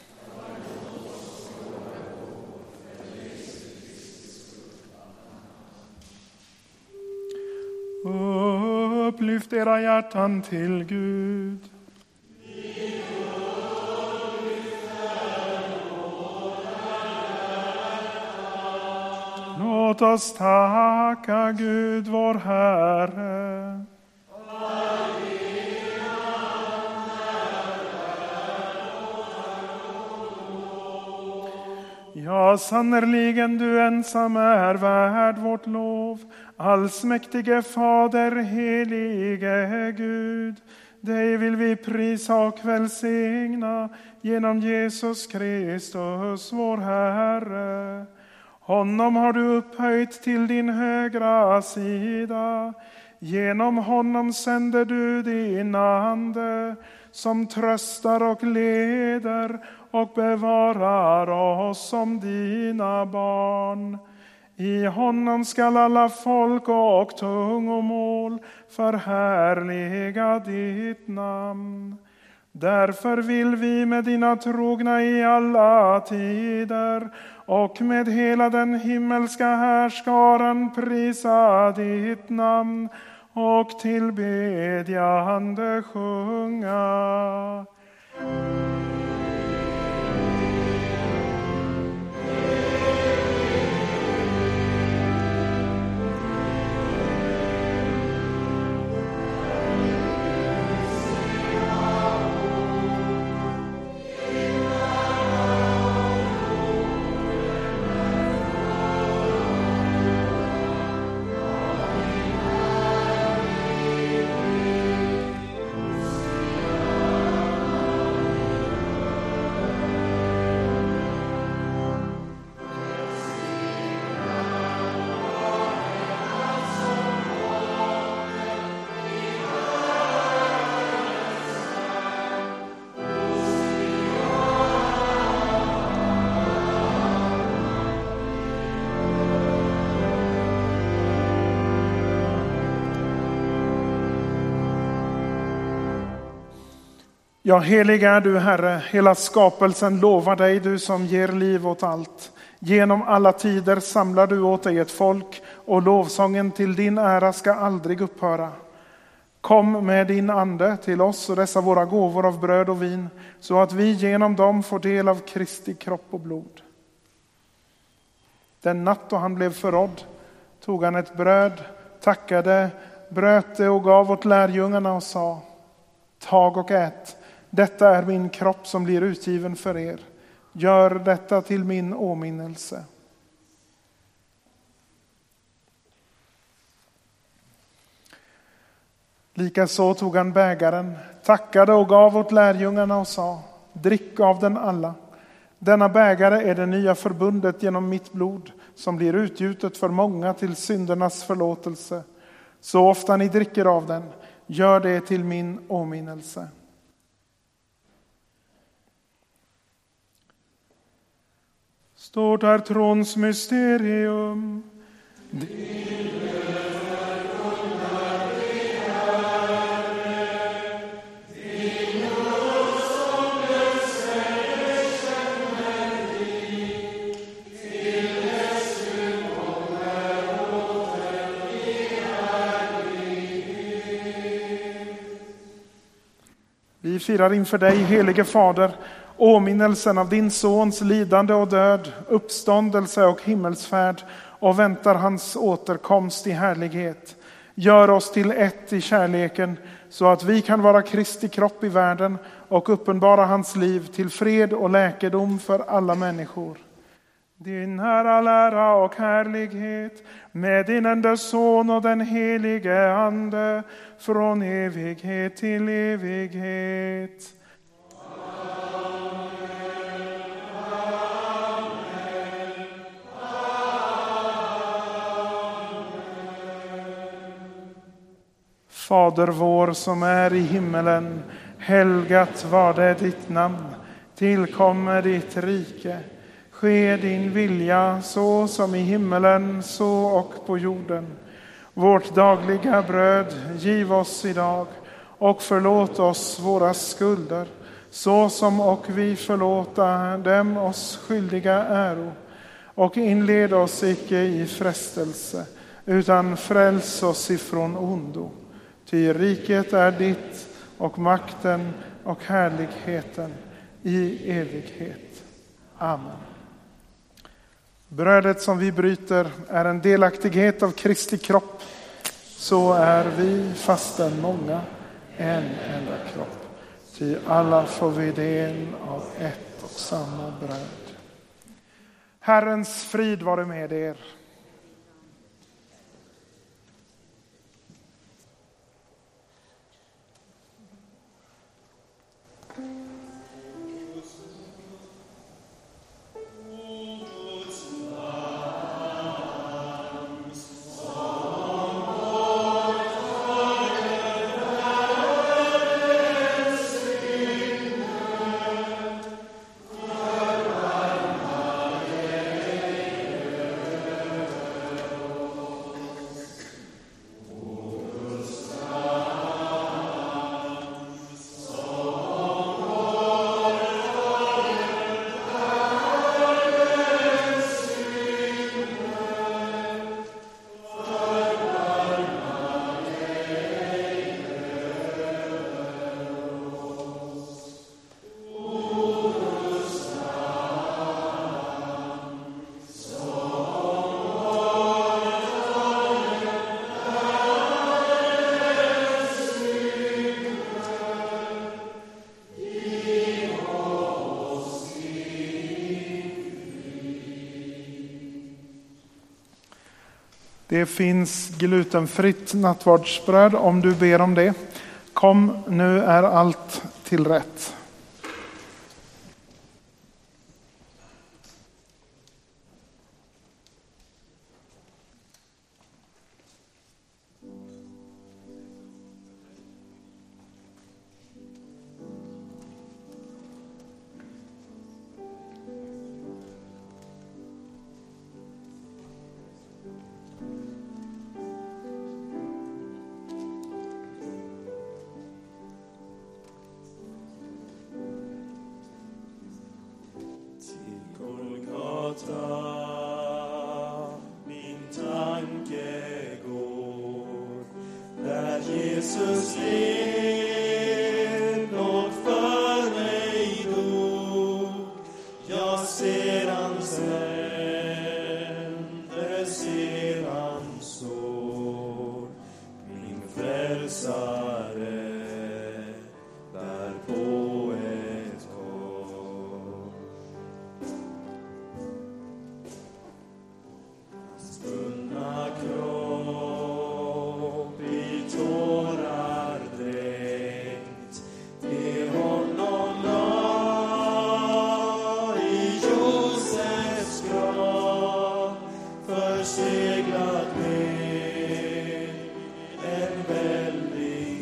Upplyft era hjärtan till Gud. Låt oss tacka Gud vår Herre. Ja, sannerligen du ensam är värd vårt lov. Allsmäktige Fader, helige Gud. Dig vill vi prisa och välsigna genom Jesus Kristus, vår Herre. Honom har du upphöjt till din högra sida. Genom honom sänder du din ande som tröstar och leder och bevarar oss som dina barn. I honom skall alla folk och tungomål förhärliga ditt namn. Därför vill vi med dina trogna i alla tider och med hela den himmelska härskaran prisa ditt namn och tillbedjande sjunga. Ja, helig är du, Herre, hela skapelsen lovar dig, du som ger liv åt allt. Genom alla tider samlar du åt dig ett folk och lovsången till din ära ska aldrig upphöra. Kom med din ande till oss och dessa våra gåvor av bröd och vin, så att vi genom dem får del av Kristi kropp och blod. Den natt då han blev förrådd tog han ett bröd, tackade, bröt det och gav åt lärjungarna och sa: tag och ät. Detta är min kropp som blir utgiven för er. Gör detta till min åminnelse. Likaså tog han bägaren, tackade och gav åt lärjungarna och sa: drick av den alla. Denna bägare är det nya förbundet genom mitt blod som blir utgjutet för många till syndernas förlåtelse. Så ofta ni dricker av den, gör det till min åminnelse. Stort är trons mysterium. Vi firar inför dig, helige Fader, åminnelsen av din sons lidande och död, uppståndelse och himmelsfärd, och väntar hans återkomst i härlighet. Gör oss till ett i kärleken, så att vi kan vara Kristi kropp i världen och uppenbara hans liv till fred och läkedom för alla människor. Din är all ära och härlighet med din enda son och den helige ande från evighet till evighet. Fader vår som är i himmelen, helgat var det ditt namn, tillkommer ditt rike. Ske din vilja så som i himmelen, så och på jorden. Vårt dagliga bröd giv oss idag och förlåt oss våra skulder, så som och vi förlåta dem oss skyldiga äro. Och inled oss icke i frestelse, utan fräls oss ifrån ondo. Ty riket är ditt, och makten och härligheten i evighet. Amen. Brödet som vi bryter är en delaktighet av Kristi kropp. Så är vi fastän många en enda kropp. Ty alla får vi del av ett och samma bröd. Herrens frid vare med er. Det finns glutenfritt nattvardsbröd om du ber om det. Kom, nu är allt till rätt. Min tanke går där Jesus led och för mig dog. Jag ser hans händer, ser hans sår. Min frälsare bär på ett hopp. Spunna kropp i tårar dränkt, det honom la i Josefs grav, förseglad med en väldig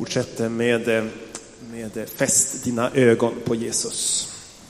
fortsätter med, med fäst dina ögon på Jesus.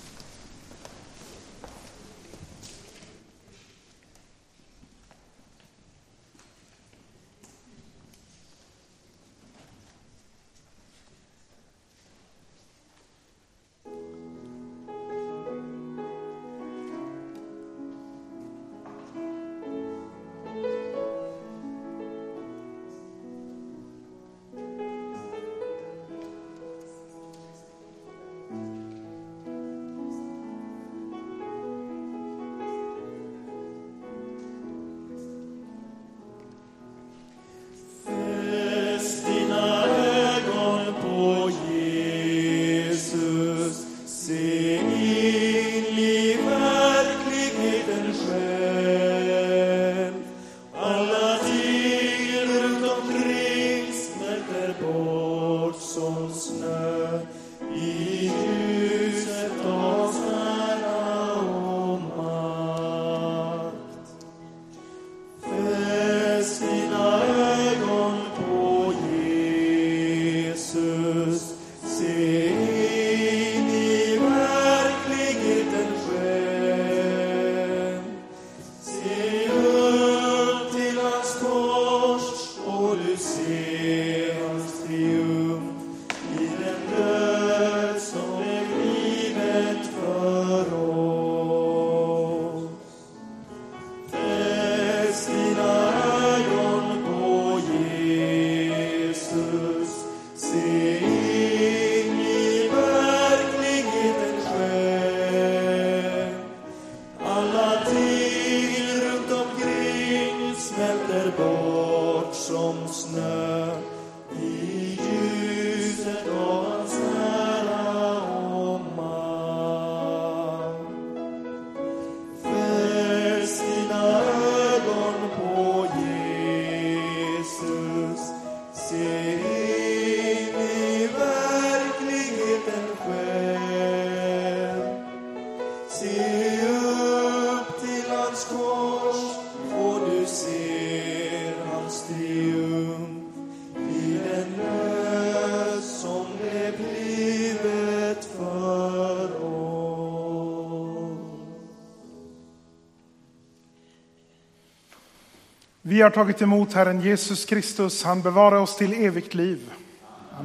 Vi har tagit emot Herren Jesus Kristus. Han bevarar oss till evigt liv. Amen.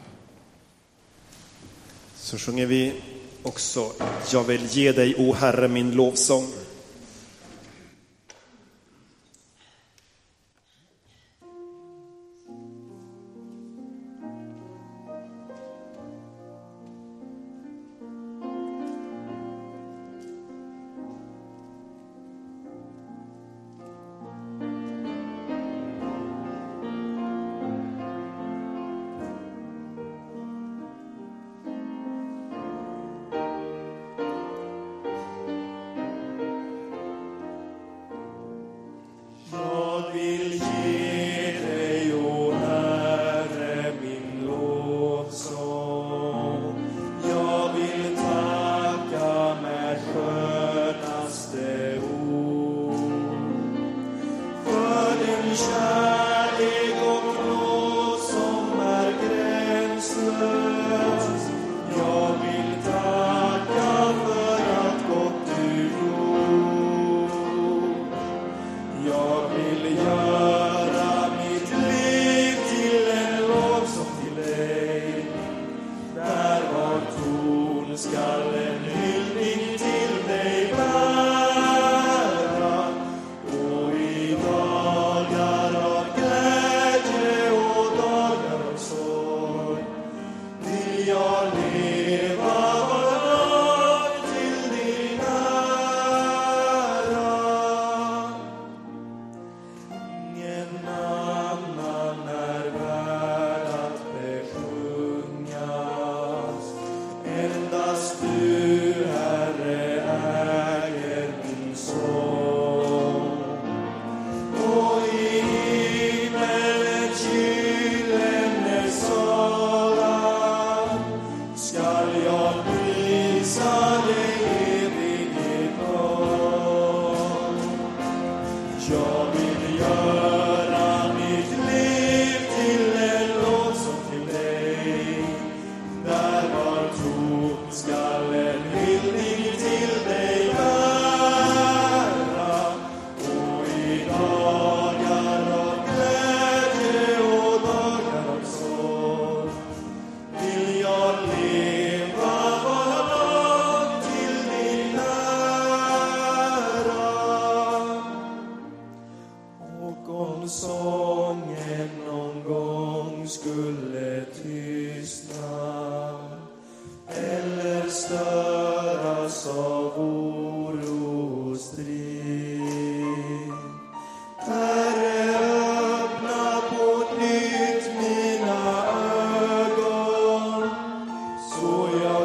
Så sjunger vi också: Jag vill ge dig, o Herre, min lovsång.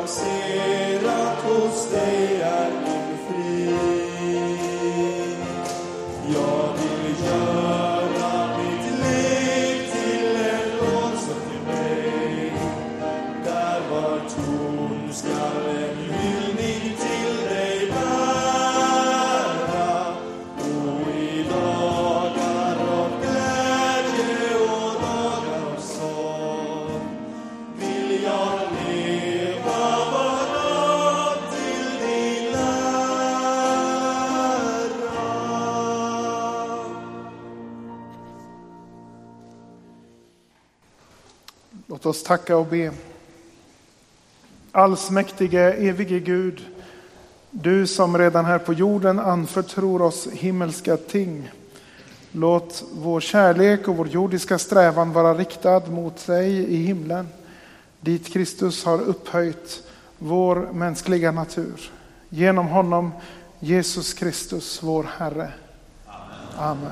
placerat hos dig är min frid. Jag vill göra mitt liv till en lovsång till dig. Där var ton skall en hyllning till dig bära. Och i dagar av glädje och dagar av sorg vill jag leva var dag till din ära. Låt oss tacka och be. Allsmäktige, evige Gud, du som redan här på jorden anförtror oss himmelska ting. Låt vår kärlek och vår jordiska strävan vara riktad mot dig i himlen, dit Kristus har upphöjt vår mänskliga natur. Genom honom, Jesus Kristus, vår Herre. Amen.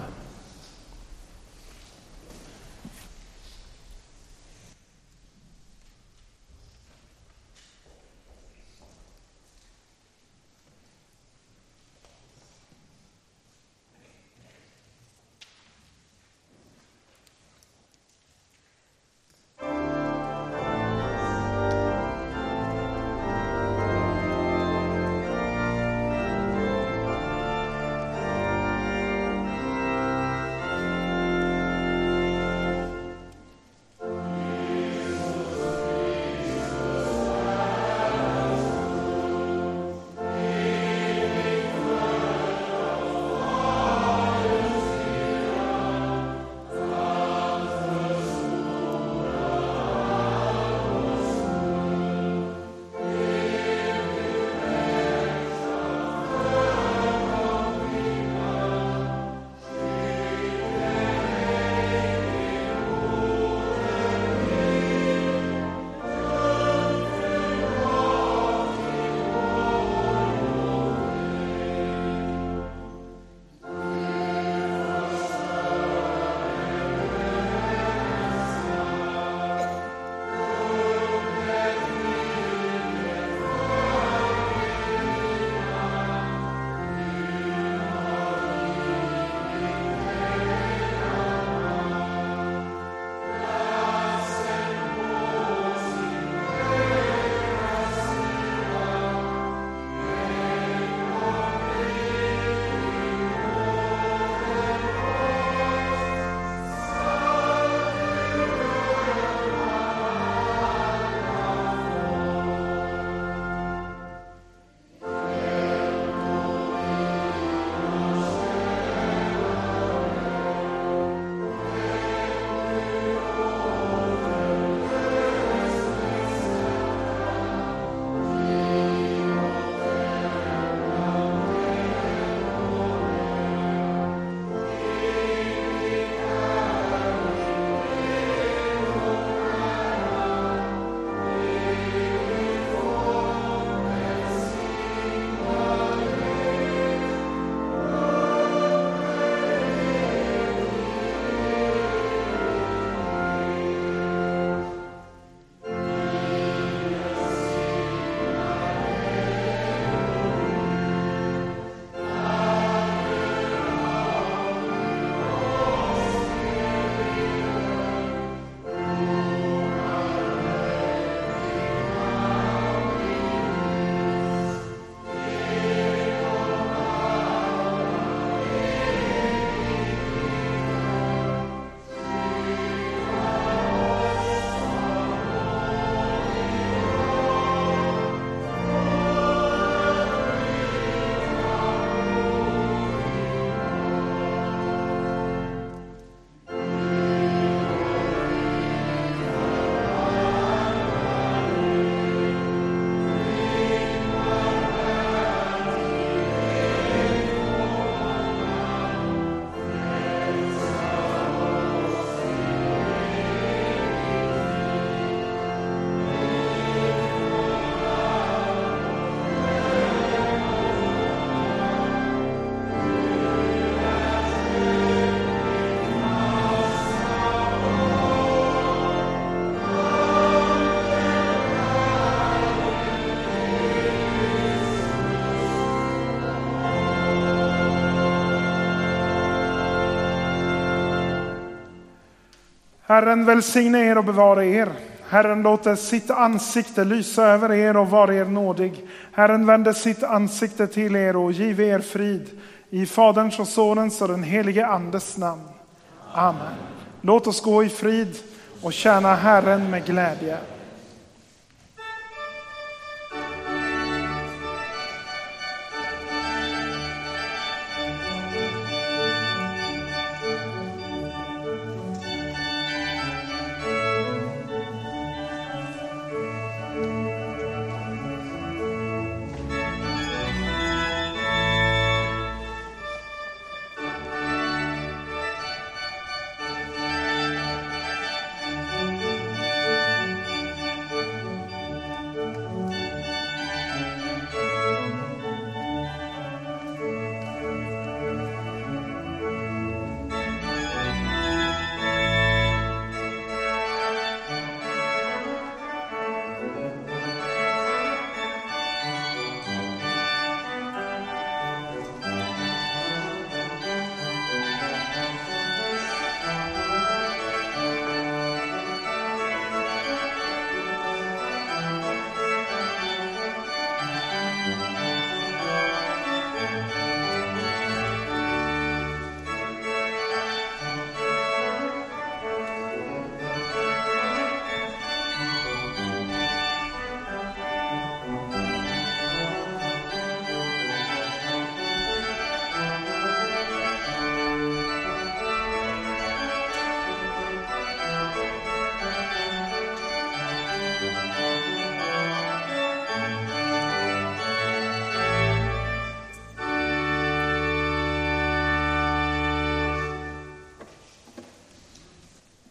Herren välsigne er och bevara er. Herren låter sitt ansikte lysa över er och vara er nådig. Herren vänder sitt ansikte till er och giver er frid. I Faderns och Sonens och den helige Andes namn. Amen. Låt oss gå i frid och tjäna Herren med glädje.